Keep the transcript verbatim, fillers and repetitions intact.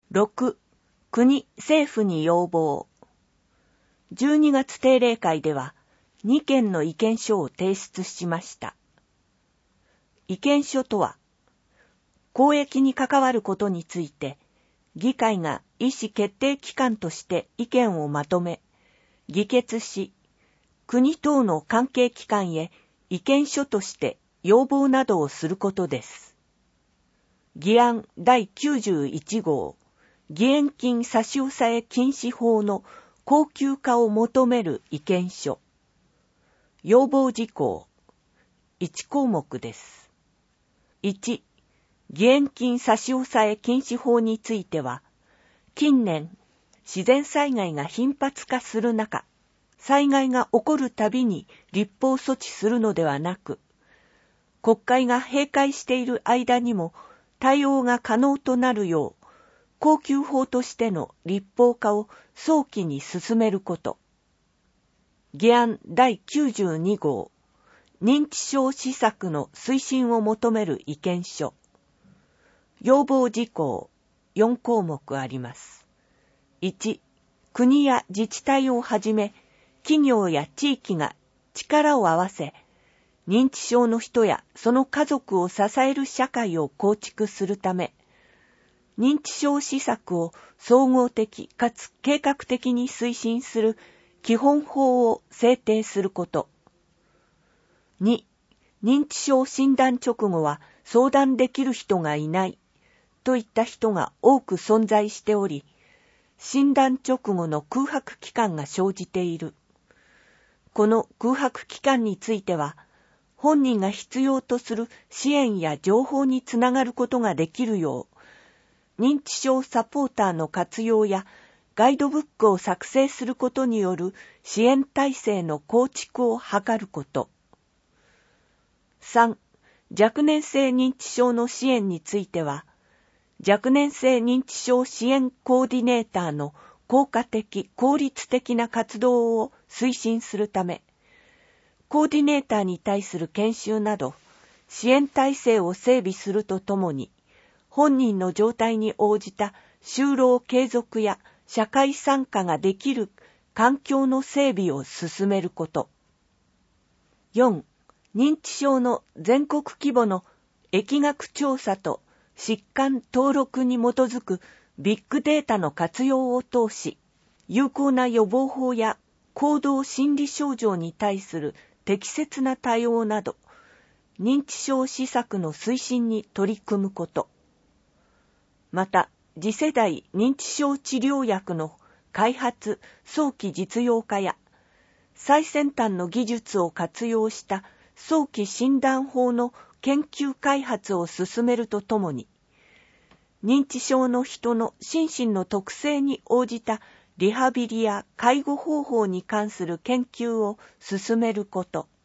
ろく、国・政府に要望。じゅうにがつ定例会ではにけんの意見書を提出しました。意見書とは、公益に関わることについて、議会が意思決定機関として意見をまとめ、議決し、国等の関係機関へ意見書として要望などをすることです。議案だいきゅうじゅういち号、義援金差し押さえ禁止法の恒久化を求める意見書。要望事項いち項目です。いち、義援金差し押さえ禁止法については、近年、自然災害が頻発化する中、災害が起こるたびに立法措置するのではなく、国会が閉会している間にも対応が可能となるよう、恒久法としての立法化を早期に進めること。議案だいきゅうじゅうに号、認知症施策の推進を求める意見書。要望事項よん項目あります。いち、国や自治体をはじめ、企業や地域が力を合わせ、認知症の人やその家族を支える社会を構築するため、認知症施策を総合的かつ計画的に推進する基本法を制定すること。に、認知症診断直後は相談できる人がいないといった人が多く存在しており、診断直後の空白期間が生じている。この空白期間については、本人が必要とする支援や情報につながることができるよう、認知症サポーターの活用やガイドブックを作成することによる支援体制の構築を図ること。さん、若年性認知症の支援については、若年性認知症支援コーディネーターの効果的・効率的な活動を推進するため、コーディネーターに対する研修など、支援体制を整備するとともに、本人の状態に応じた就労継続や社会参加ができる環境の整備を進めること。よん、認知症の全国規模の疫学調査と疾患登録に基づくビッグデータの活用を通し、有効な予防法や行動心理症状に対する適切な対応など、認知症施策の推進に取り組むこと。また、次世代認知症治療薬の開発・早期実用化や、最先端の技術を活用した早期診断法の研究開発を進めるとともに、認知症の人の心身の特性に応じたリハビリや介護方法に関する研究を進めること。